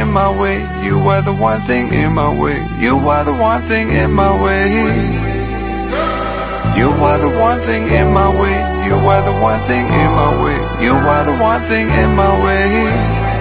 in my way. You are the one thing in my way. You are the one thing in my way. You are the one thing in my way. You are the one thing in my way. You are the one thing in my way.